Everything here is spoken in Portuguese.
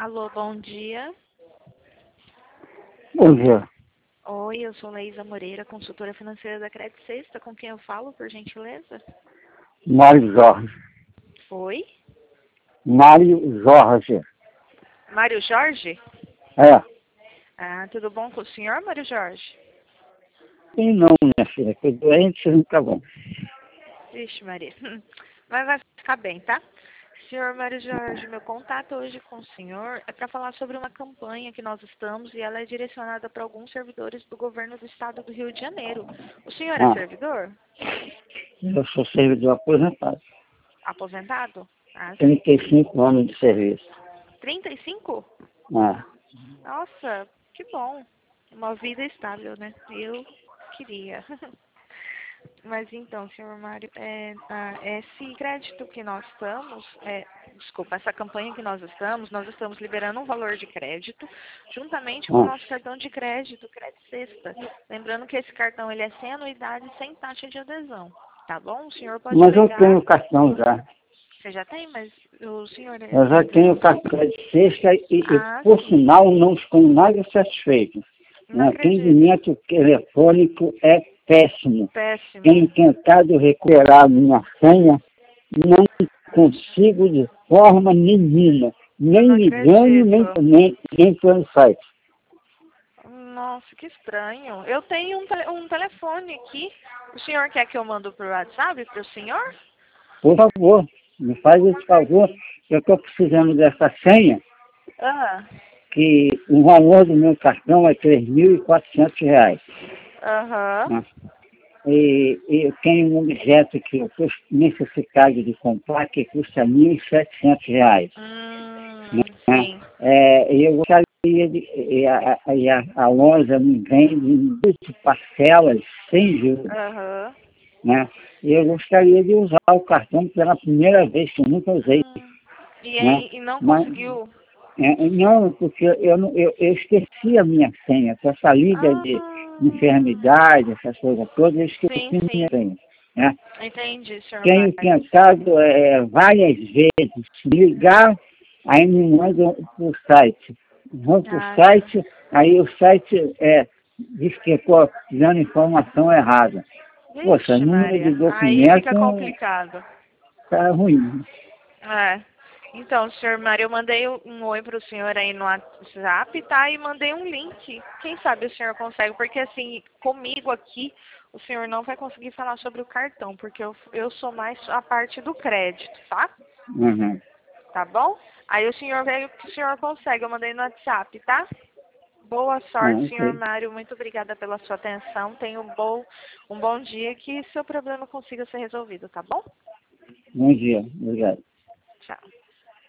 Alô, bom dia. Bom dia. Oi, eu sou Laísa Moreira, consultora financeira da Credit Sexta. Com quem eu falo, por gentileza? Mário Jorge. Oi? Mário Jorge. Mário Jorge? É. Ah, tudo bom com o senhor, Mário Jorge? E não, minha filha, que doente não tá bom. Vixe, Maria. Mas vai ficar bem, tá? Senhor Mário Jorge, meu contato hoje com o senhor é para falar sobre uma campanha que nós estamos e ela é direcionada para alguns servidores do governo do estado do Rio de Janeiro. O senhor é Ah, servidor? eu sou servidor aposentado. Aposentado? Ah, sim. 35 anos de serviço. 35? Ah, Nossa, que bom. Uma vida estável, né? Eu queria. Mas então, senhor Mário, esse crédito que nós estamos, desculpa, essa campanha que nós estamos liberando um valor de crédito, juntamente com o ah. nosso cartão de crédito, Credit Sexta. Lembrando que esse cartão ele é sem anuidade e sem taxa de adesão. Tá bom? O senhor pode Mas eu ligar. tenho cartão já. Você já tem, mas o senhor Eu já tenho entrou. cartão de sexta e Ah, por sim. sinal, não estou nada satisfeito. Não O acredito. atendimento telefônico é péssimo. Péssimo. Tenho tentado recuperar minha senha, não consigo de forma nenhuma, Eu nem não ligando, acredito. nem pelo site. Nossa, que estranho. Eu tenho um telefone aqui. O senhor quer que eu mando pro WhatsApp para o senhor? Por favor, me faz esse Manda favor, aqui. eu estou precisando dessa senha, Ah, que o valor do meu cartão é R$ 3.400. aham. Né? E eu tenho um objeto que eu estou necessitado de comprar que custa R$ 1.700. Né? Sim. Eu gostaria a loja me vende em 12 parcelas sem juros. Aham. Né? E eu gostaria de usar o cartão pela primeira vez, que eu nunca usei. E Né? aí, e não Mas, conseguiu? não, porque eu esqueci a minha senha. Com essa lida Ah, de enfermidade, essas coisas todas, eu esqueci sim, a minha sim. senha. Né? Entendi, senhor Tenho Mário. tentado várias vezes ligar, aí me mandam para o site. Vão para o Ah, sim. site, aí o site diz que estou dando informação errada. Poxa, Vixe, número de Maria. Aí fica documento complicado. está ruim. É. Então, senhor Mário, eu mandei um oi para o senhor aí no WhatsApp, tá? E mandei um link. Quem sabe o senhor consegue, porque assim, comigo aqui, o senhor não vai conseguir falar sobre o cartão, porque eu sou mais a parte do crédito, tá? Uhum. Tá bom? Aí o senhor veio que o senhor consegue, eu mandei no WhatsApp, tá? Boa Ah, sorte, senhor ok. Mário. Muito obrigada pela sua atenção. Tenha um bom dia, que seu problema consiga ser resolvido, tá bom? Bom dia. Obrigado. Tchau.